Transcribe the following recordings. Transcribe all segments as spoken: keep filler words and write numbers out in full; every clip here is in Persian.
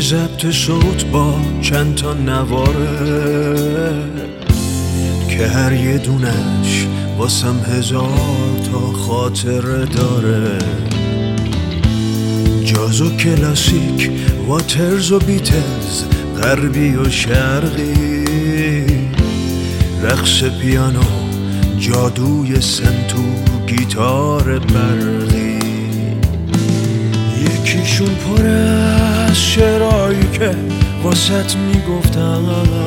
ضبط صوت با چند تا نواره که هر یه دونش واسم هزار تا خاطره داره. جاز و کلاسیک، واترز و بیتلز، غربی و شرقی، رقص پیانو، جادوی سنتور، گیتار برقی. یکیشون پر از شعرهایی که واسط میگفتم،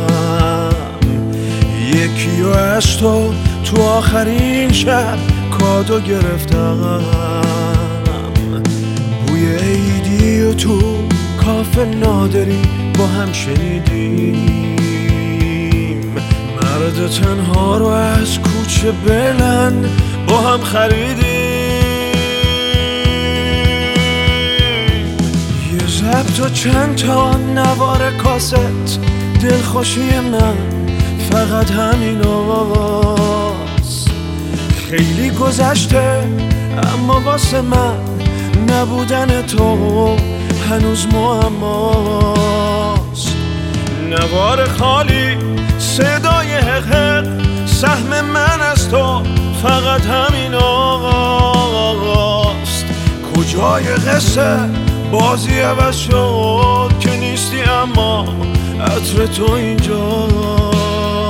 یکی و از تو تو آخرین شب کادو گرفتم. بوی عیدی و تو کافه نادری با هم شنیدیم، مرد تنها رو از کوچه بلند با هم خریدیم. یه ضبط و چند تا نوار کاست، دلخوشی من فقط همین هاست. خیلی گذشته اما واسه من نبودن تو هنوز معماست. نوار خالی، صدای حق، سهم من از تو فقط همین آقاست. کجای قصه بازی عوض شد که نیستی اما عطر تو اینجاست.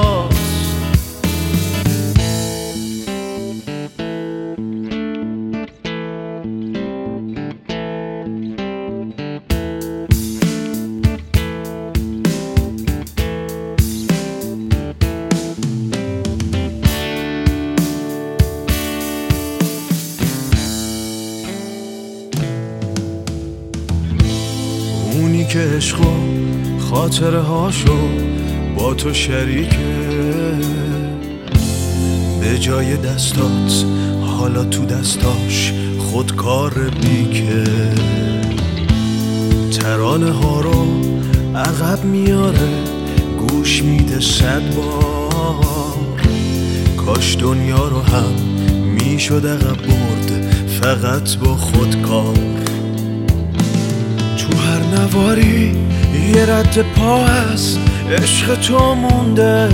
اونی که عشق و خاطره هاشو با تو شریکه، به جای دستات حالا تو دستاش خودکار بیکه. ترانه ها رو عقب میاره، گوش میده صد بار. کاش دنیا رو هم میشد عقب برد فقط با خودکار. تو هر نواری یه رد پا از عشق تو مونده،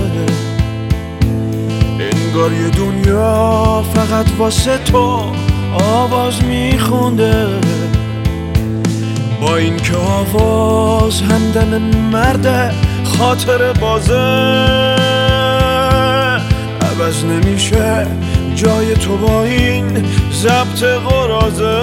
انگار یه دنیا فقط واسه تو آواز میخونده. با این که آواز همدم مرد خاطر بازه، عوض نمیشه جای تو با این ضبط قرازه.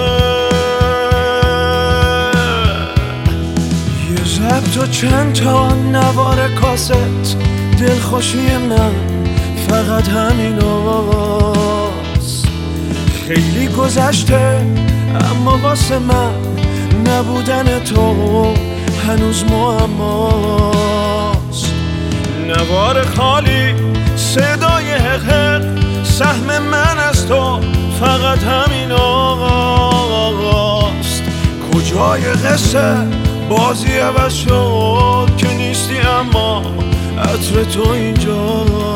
ضبط و چند تا نوار کاست، دلخوشی من فقط همین هاست. خیلی گذشته اما واسه من نبودن تو هنوز معماست. نوار خالی، صدای حق، سهم من از تو فقط همین آقاست. کجای قصه بازی عوض شد که نیستی اما عطر تو اینجا.